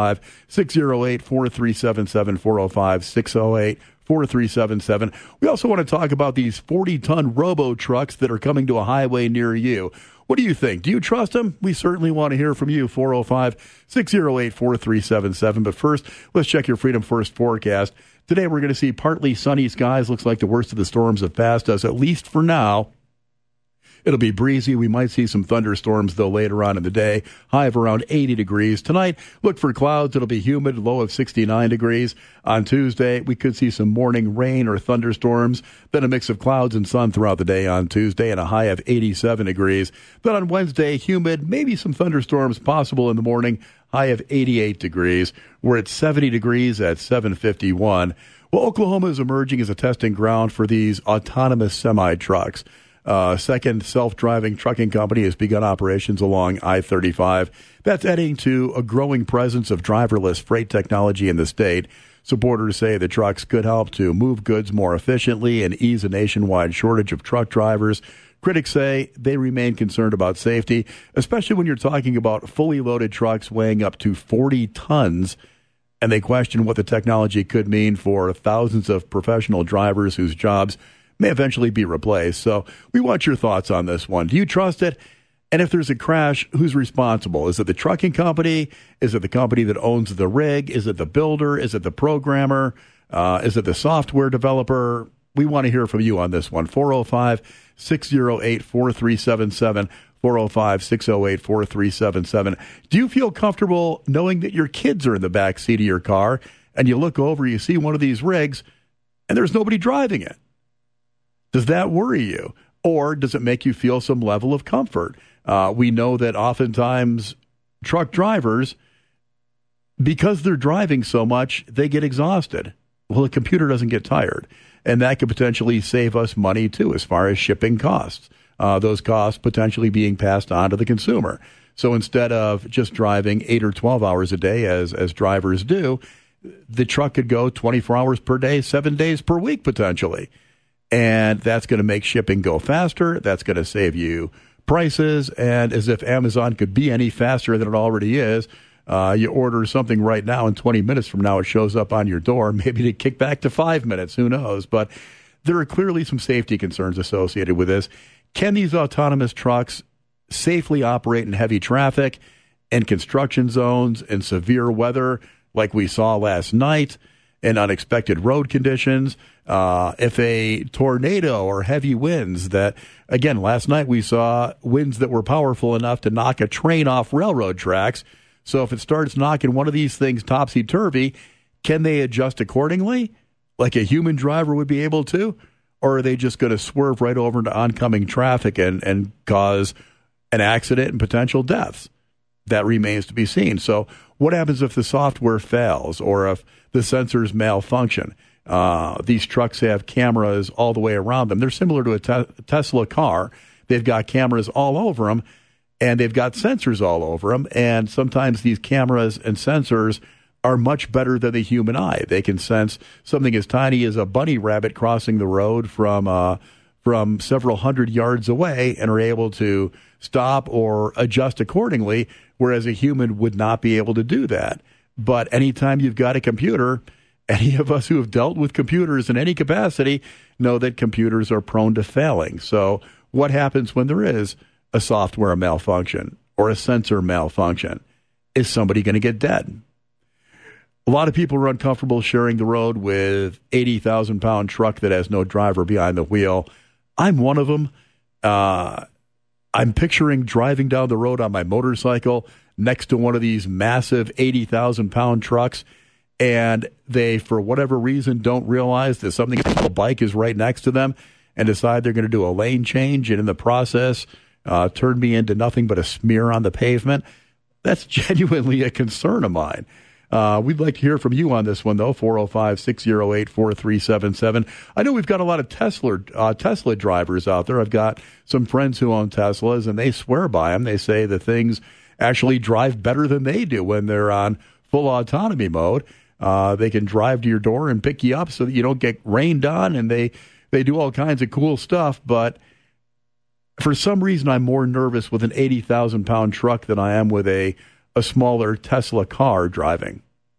405-608-4377, 405-608-4377. We also want to talk about these 40-ton robo trucks that are coming to a highway near you. What do you think? Do you trust them? We certainly want to hear from you. 405-608-4377. But first, let's check your Freedom First forecast. Today we're going to see partly sunny skies. Looks like the worst of the storms have passed us, at least for now. It'll be breezy. We might see some thunderstorms, though, later on in the day. High of around 80 degrees. Tonight, look for clouds. It'll be humid, low of 69 degrees. On Tuesday, we could see some morning rain or thunderstorms. Then a mix of clouds and sun throughout the day on Tuesday and a high of 87 degrees. Then on Wednesday, humid, maybe some thunderstorms possible in the morning. High of 88 degrees. We're at 70 degrees at 7:51. Well, Oklahoma is emerging as a testing ground for these autonomous semi-trucks. Second self-driving trucking company has begun operations along I-35. That's adding to a growing presence of driverless freight technology in the state. Supporters say the trucks could help to move goods more efficiently and ease a nationwide shortage of truck drivers. Critics say they remain concerned about safety, especially when you're talking about fully loaded trucks weighing up to 40 tons. And they question what the technology could mean for thousands of professional drivers whose jobs may eventually be replaced. So we want your thoughts on this one. Do you trust it? And if there's a crash, who's responsible? Is it the trucking company? Is it the company that owns the rig? Is it the builder? Is it the programmer? Is it the software developer? We want to hear from you on this one. 405-608-4377, 405-608-4377. Do you feel comfortable knowing that your kids are in the back seat of your car and you look over, you see one of these rigs, and there's nobody driving it? Does that worry you? Or does it make you feel some level of comfort? We know that oftentimes truck drivers, because they're driving so much, they get exhausted. Well, the computer doesn't get tired. And that could potentially save us money, too, as far as shipping costs. Those costs potentially being passed on to the consumer. So instead of just driving 8 or 12 hours a day, as drivers do, the truck could go 24 hours per day, 7 days per week, potentially. And that's going to make shipping go faster. That's going to save you prices. And as if Amazon could be any faster than it already is, you order something right now and 20 minutes from now it shows up on your door, maybe to kick back to 5 minutes. Who knows? But there are clearly some safety concerns associated with this. Can these autonomous trucks safely operate in heavy traffic and construction zones and severe weather like we saw last night and unexpected road conditions? If a tornado or heavy winds that, again, last night we saw winds that were powerful enough to knock a train off railroad tracks. So if it starts knocking one of these things topsy-turvy, can they adjust accordingly like a human driver would be able to? Or are they just going to swerve right over into oncoming traffic and cause an accident and potential deaths? That remains to be seen. So what happens if the software fails or if the sensors malfunction? These trucks have cameras all the way around them. They're similar to a Tesla car. They've got cameras all over them, and they've got sensors all over them. And sometimes these cameras and sensors are much better than the human eye. They can sense something as tiny as a bunny rabbit crossing the road from several hundred yards away and are able to stop or adjust accordingly, whereas a human would not be able to do that. But anytime you've got a computer any of us who have dealt with computers in any capacity know that computers are prone to failing. So what happens when there is a software malfunction or a sensor malfunction? Is somebody going to get dead? A lot of people are uncomfortable sharing the road with 80,000-pound truck that has no driver behind the wheel. I'm one of them. I'm picturing driving down the road on my motorcycle next to one of these massive 80,000-pound trucks, and they, for whatever reason, don't realize that something a bike is right next to them and decide they're going to do a lane change, and in the process, turn me into nothing but a smear on the pavement. That's genuinely a concern of mine. We'd like to hear from you on this one, though, 405-608-4377. I know we've got a lot of Tesla drivers out there. I've got some friends who own Teslas, and they swear by them. They say the things actually drive better than they do when they're on full autonomy mode. They can drive to your door and pick you up so that you don't get rained on, and they do all kinds of cool stuff. But for some reason, I'm more nervous with an 80,000-pound truck than I am with a smaller Tesla car driving.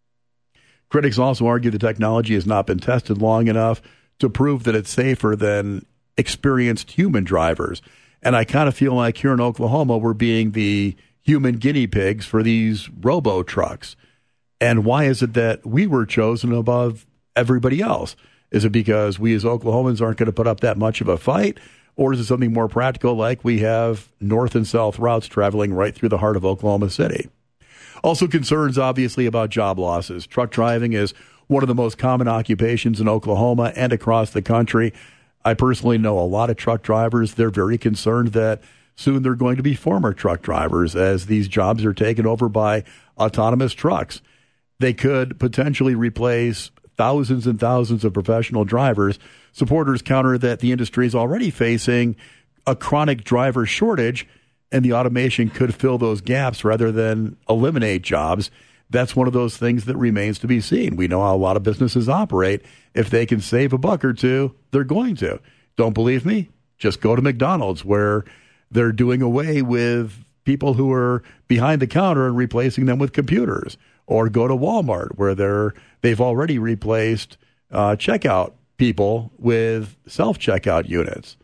Critics also argue the technology has not been tested long enough to prove that it's safer than experienced human drivers. And I kind of feel like here in Oklahoma, we're being the human guinea pigs for these robo trucks. And why is it that we were chosen above everybody else? Is it because we as Oklahomans aren't going to put up that much of a fight? Or is it something more practical, like we have north and south routes traveling right through the heart of Oklahoma City? Also concerns, obviously, about job losses. Truck driving is one of the most common occupations in Oklahoma and across the country. I personally know a lot of truck drivers. They're very concerned that soon they're going to be former truck drivers as these jobs are taken over by autonomous trucks. They could potentially replace thousands and thousands of professional drivers. Supporters counter that the industry is already facing a chronic driver shortage, and the automation could fill those gaps rather than eliminate jobs. That's one of those things that remains to be seen. We know how a lot of businesses operate. If they can save a buck or two, they're going to. Don't believe me? Just go to McDonald's, where they're doing away with people who are behind the counter and replacing them with computers. Or go to Walmart, where they've already replaced checkout people with self-checkout units.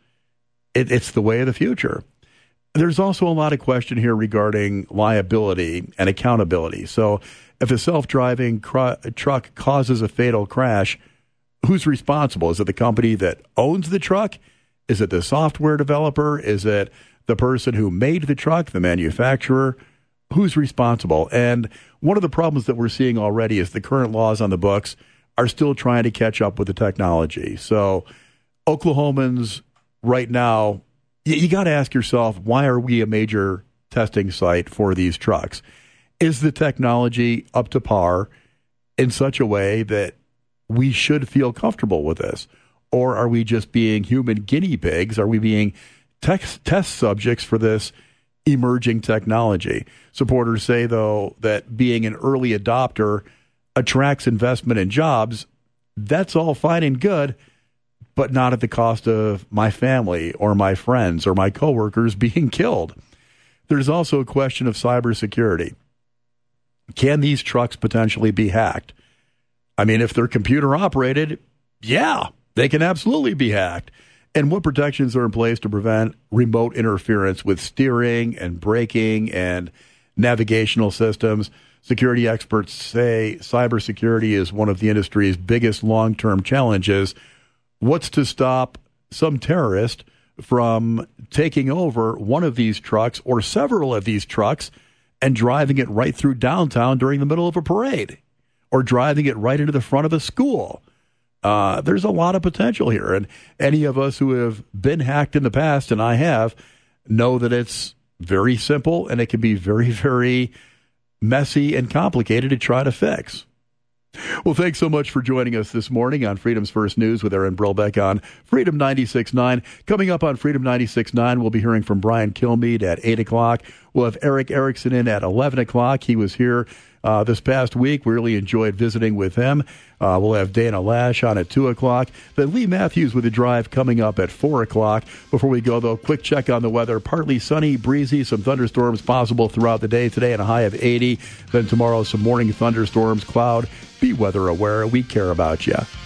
It's the way of the future. There's also a lot of question here regarding liability and accountability. So if a self-driving truck causes a fatal crash, who's responsible? Is it the company that owns the truck? Is it the software developer? Is it the person who made the truck, the manufacturer? Who's responsible? And one of the problems that we're seeing already is the current laws on the books are still trying to catch up with the technology. So Oklahomans right now, you got to ask yourself, why are we a major testing site for these trucks? Is the technology up to par in such a way that we should feel comfortable with this? Or are we just being human guinea pigs? Are we being test subjects for this emerging technology? Supporters say, though, that being an early adopter attracts investment in jobs. That's all fine and good, but not at the cost of my family or my friends or my coworkers being killed. There's also a question of cybersecurity. Can these trucks potentially be hacked? I mean, if they're computer operated, yeah, they can absolutely be hacked. And what protections are in place to prevent remote interference with steering and braking and navigational systems? Security experts say cybersecurity is one of the industry's biggest long-term challenges. What's to stop some terrorist from taking over one of these trucks or several of these trucks and driving it right through downtown during the middle of a parade, or driving it right into the front of a school? There's a lot of potential here. And any of us who have been hacked in the past, and I have, know that it's very simple and it can be very, very messy and complicated to try to fix. Well, thanks so much for joining us this morning on Freedom's First News with Aaron Brillbeck on Freedom 96.9. Coming up on Freedom 96.9, we'll be hearing from Brian Kilmeade at 8 o'clock. We'll have Eric Erickson in at 11 o'clock. He was here this past week. We really enjoyed visiting with him. We'll have Dana Lash on at 2 o'clock. Then Lee Matthews with The Drive coming up at 4 o'clock. Before we go, though, quick check on the weather. Partly sunny, breezy, some thunderstorms possible throughout the day today and a high of 80. Then tomorrow, some morning thunderstorms, cloud. Be weather aware. We care about you.